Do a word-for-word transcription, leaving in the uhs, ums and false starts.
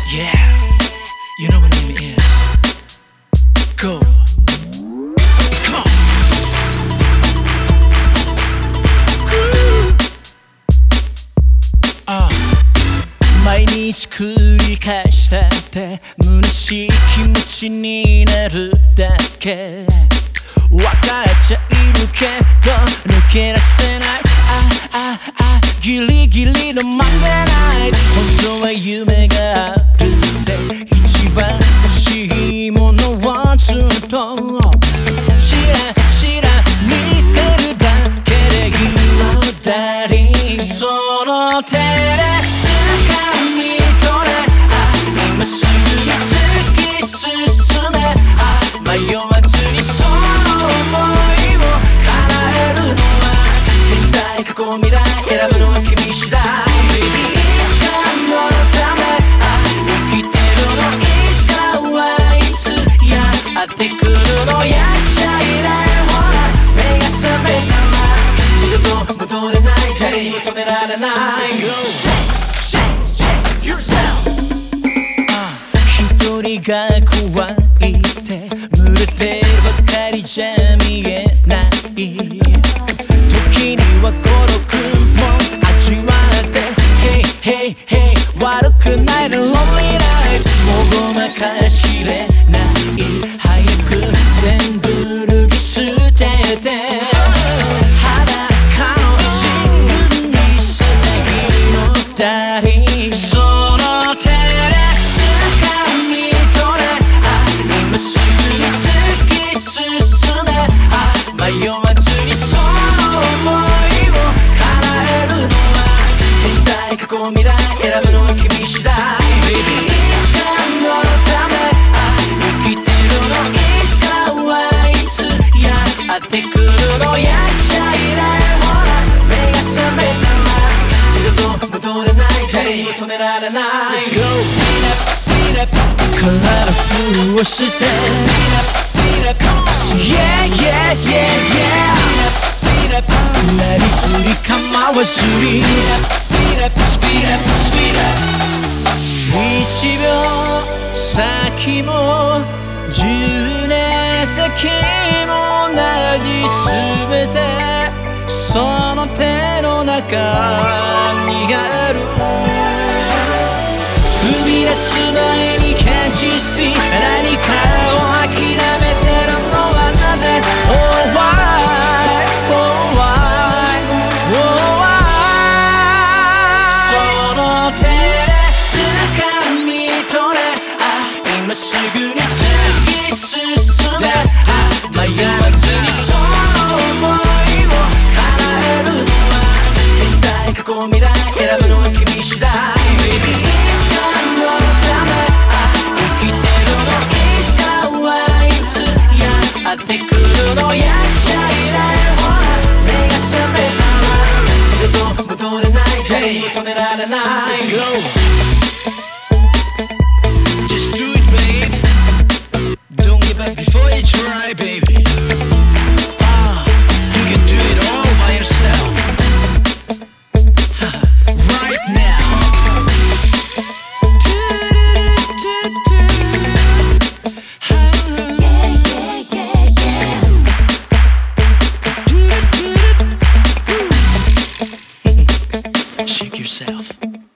Yeah, you know what name it is. Go. Come on. Uh. 毎日繰り返したって虚しい気持ちになるだけ分かっちゃいるけど抜け出せないあああギリギリのまでない本当は夢があるって一番欲しいものをずっと知ら知ら見てるだけで彩りその手で掴み取れあ今すぐに突き進めあ迷わずにその想いを叶えるのは現在過去未来選ぶのは君次第 Baby いつかのためあ生きてるのいつかはいつやってくるのやっちゃいないほら目が覚めたら二度と戻れない誰にも止められない Shake, shake, shake yourself 一人が怖いって群れてるばかりじゃ見えない時には孤独も味わって Hey, hey, hey 悪くない The lonely night もうごまかしきれない早く全部脱ぎ捨てて裸の自分にせて彩りその手で掴み取れあ今すぐに突き進めあ迷わずにその想いを叶えるのは現在過去未来選ぶのは君次第 Baby いつかのためあ生きてるのいつかはいつやってくるのやっちゃいないほら目が覚めたら二度と戻れない誰にも止められない Let's go Speed up, speed up 体震わして Speed up, speed up Yeah, yeah, yeah, yeah Speed up, speed up なりふり構わずに Speed up, speed up, speed up 一秒先も十年先も同じ全てその手の中にある踏み出す前に Can't you see 何かを諦めてるのはなぜ Oh why Oh why Oh why その手で掴み取れあ今すぐに突き進めあ迷わずにその想いを叶えるのは現在過去未来選ぶのは君次第 Baby いつかのためあ生きてるのいつかはいつやってくるのやっちゃいないほら目が覚めたら二度と戻れない誰にも止められない Just do it babe Don't give up before you try baby Ah, you can do it all by yourself Right now Shake yourself.